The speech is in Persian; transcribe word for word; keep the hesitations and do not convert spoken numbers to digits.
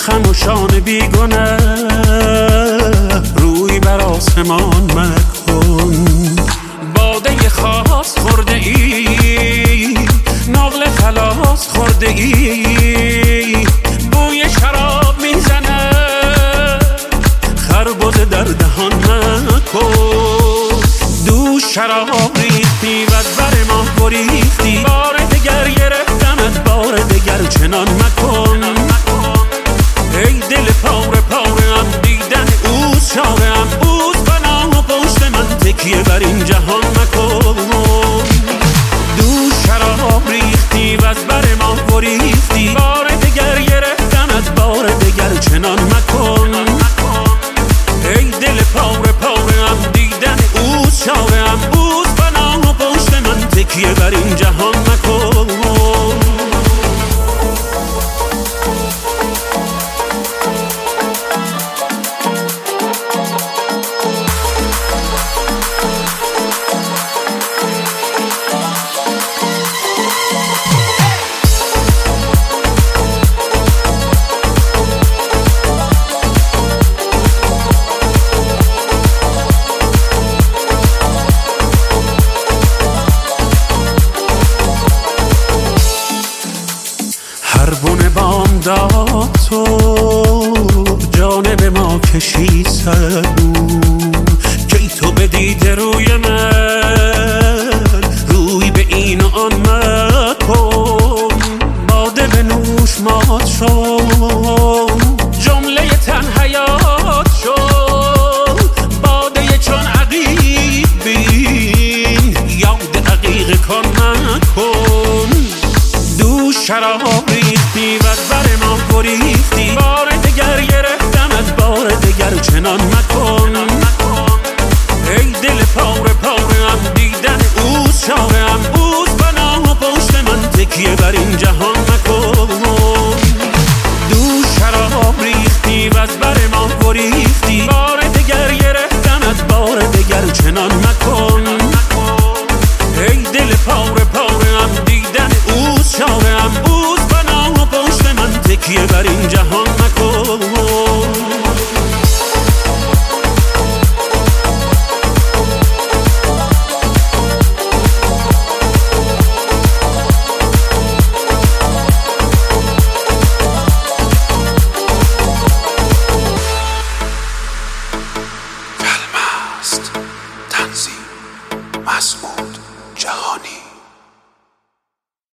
خموشان بیگنه روی بر آسمان مکن. باده خاص خورده ای، نقل خلاص خورده ای، بوی شراب میزنه خربز در دهان مکن. دوش شراب ریختی و از بر ما گریختی، بار دگر گرفتمت بار دگر چنان مکن. ای دل پاره پاره هم دیدن اوز شاره هم اوز بنا و پشت من تکیه بر این جهان مکن. دوش شراب ریختی و از بر ما گریختی، بار دگر گرفتمت بار دگر چنان مکن. ای دل پاره پاره هم دیدن اوز شاره هم اوز بنا و پشت من تکیه بر این جهان مکن. هر بونه بام داد تو جانب ما کشی سبو، کی تو بدیده روی من روی به این و آن مکن. باده به نوش مات شد جمله تن حیات شد، باده چون عقیق بین یاد عقیق کن مکن. دوش شراب ریختی و از بر ما گریختی، بار دگر گرفتمت بار دگر چنان مکن. ای دل پاره پاره هم دیدن اوز شاره هم اوز بنا و پشت من تکیه بر این جهان مکن. دوش شراب ریختی و از بر ما گریختی، بار دگر گرفتمت بار دگر چنان مکن. ای دل پاره پاره هم دیدن اوز شاره هم اوز بنا و پشت من تکیه بر این جهان مکن. Almast.